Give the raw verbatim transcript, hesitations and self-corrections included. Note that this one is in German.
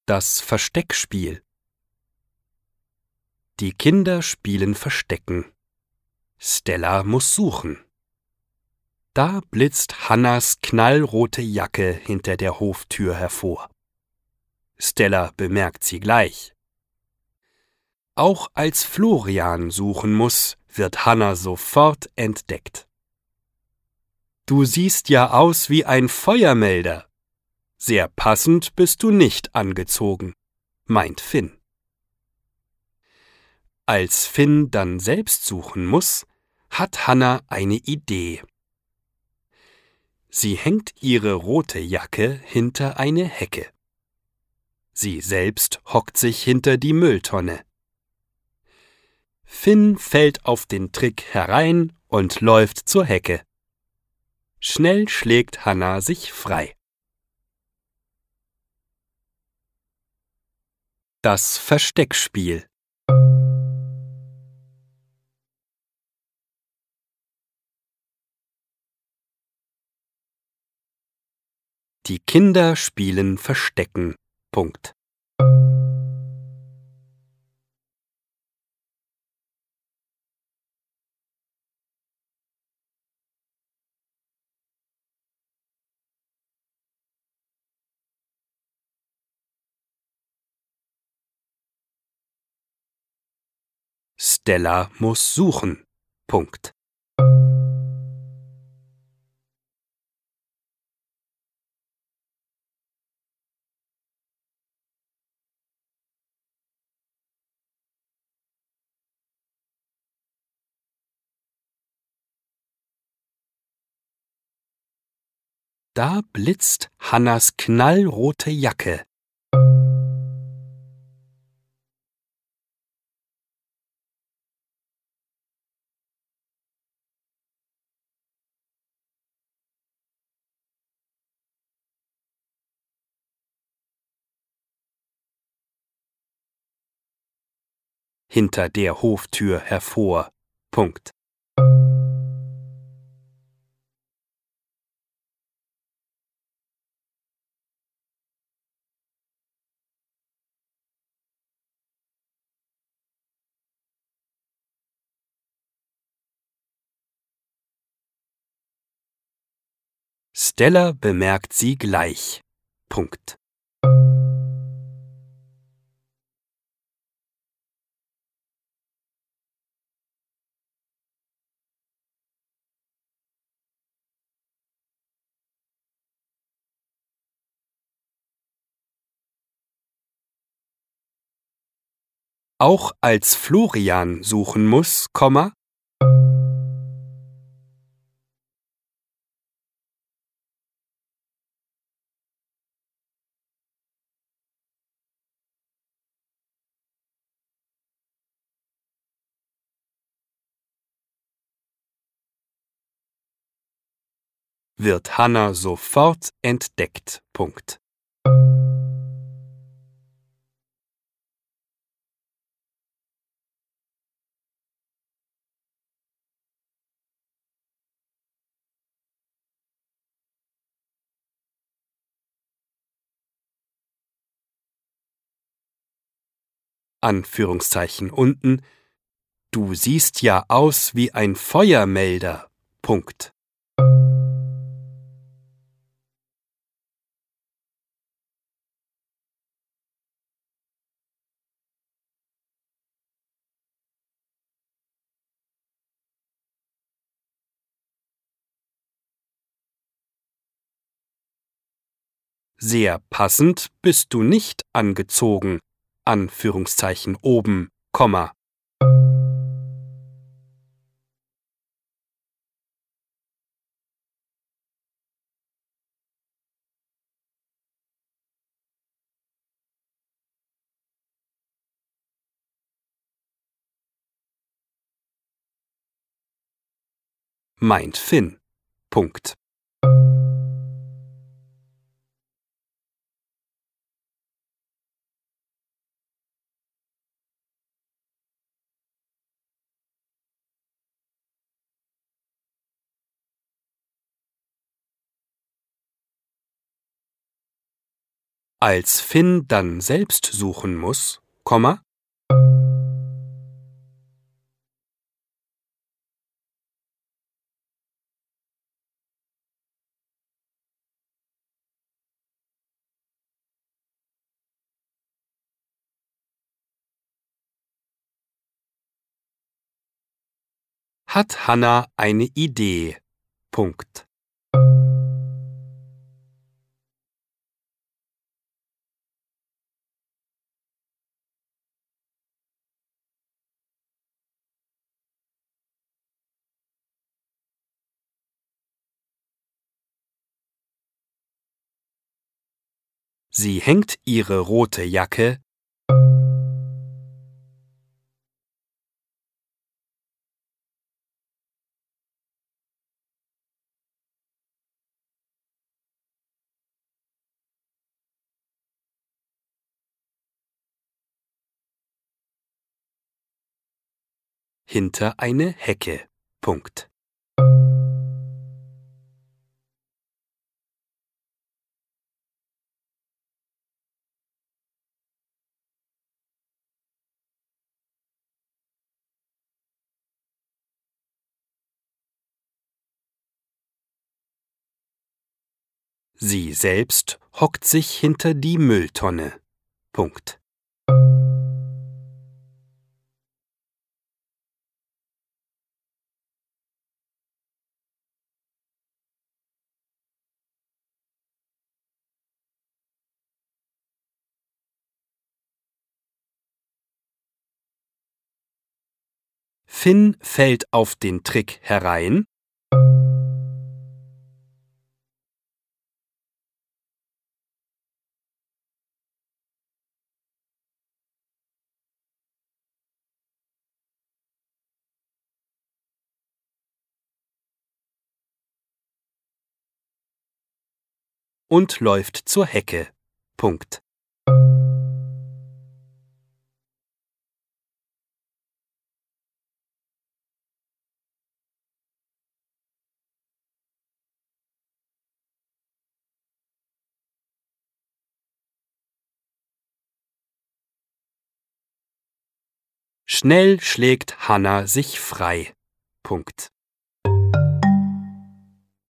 Das Versteckspiel. Die Kinder spielen Verstecken. Stella muss suchen. Da blitzt Hannas knallrote Jacke hinter der Hoftür hervor. Stella bemerkt sie gleich. Auch als Florian suchen muss, wird Hanna sofort entdeckt. »Du siehst ja aus wie ein Feuermelder. Sehr passend bist du nicht angezogen«, meint Finn. Als Finn dann selbst suchen muss, hat Hanna eine Idee. Sie hängt ihre rote Jacke hinter eine Hecke. Sie selbst hockt sich hinter die Mülltonne. Finn fällt auf den Trick herein und läuft zur Hecke. Schnell schlägt Hanna sich frei. Das Versteckspiel. Die Kinder spielen Verstecken. Punkt. Stella muss suchen. Punkt. Da blitzt Hannas knallrote Jacke. Hinter der Hoftür hervor. Punkt. Stella bemerkt sie gleich. Punkt. Auch als Florian suchen muss, Komma, wird Hanna sofort entdeckt. Punkt. Anführungszeichen unten. Du siehst ja aus wie ein Feuermelder. Punkt. Sehr passend bist du nicht angezogen. Anführungszeichen oben, Komma. Meint Finn. Punkt. Als Finn dann selbst suchen muss, Komma, hat Hanna eine Idee. Punkt. Sie hängt ihre rote Jacke hinter eine Hecke. Punkt. Sie selbst hockt sich hinter die Mülltonne. Punkt. Finn fällt auf den Trick herein und läuft zur Hecke. Punkt. Schnell schlägt Hanna sich frei. Punkt.